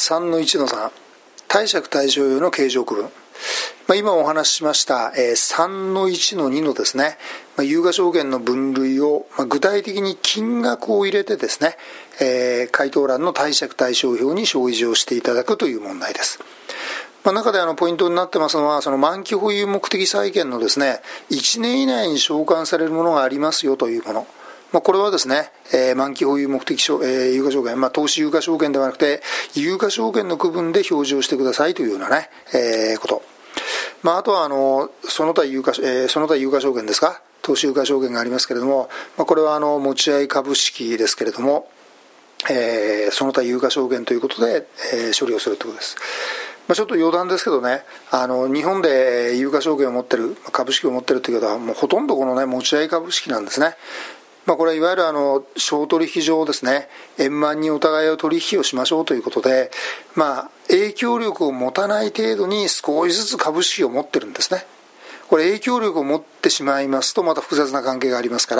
3-1-3貸借対照表の形状区分、今お話ししました3-1-2のですね、有価証券の分類を具体的に金額を入れてですね、回答欄の貸借対照表に表示をしていただくという問題です。中でポイントになってますのは、その満期保有目的債券のですね、1年以内に償還されるものがありますよというもの。これはですね、満期保有目的有価証券、投資有価証券ではなくて有価証券の区分で表示をしてくださいというようなね、こと。あとはその他有価証券ですか、投資有価証券がありますけれども、これは持ち合い株式ですけれども、その他有価証券ということで、処理をするということです。ちょっと余談ですけどね、日本で有価証券を持ってる、株式を持ってるという方はもうほとんどこのね、持ち合い株式なんですね。これはいわゆる商取引上ですね、円満にお互いを取引をしましょうということで、影響力を持たない程度に少しずつ株式を持ってるんですね。これ影響力を持ってしまいますとまた複雑な関係がありますから、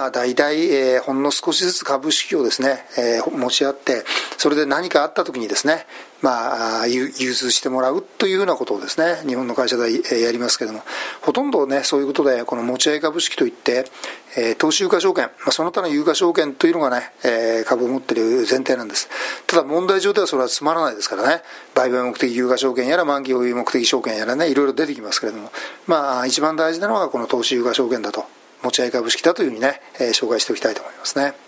大体、ほんの少しずつ株式をですね、持ち合って、それで何かあった時にですね、融通してもらうというようなことをですね、日本の会社でやりますけれども、ほとんどね、そういうことでこの持ち合い株式といって、投資有価証券、その他の有価証券というのがね、株を持っている前提なんです。ただ問題上ではそれはつまらないですからね、売買目的有価証券やら満期保有目的証券やらね、いろいろ出てきますけれども、一番大事なのはこの投資有価証券だと、持ち合い株式だというふうにね、紹介しておきたいと思いますね。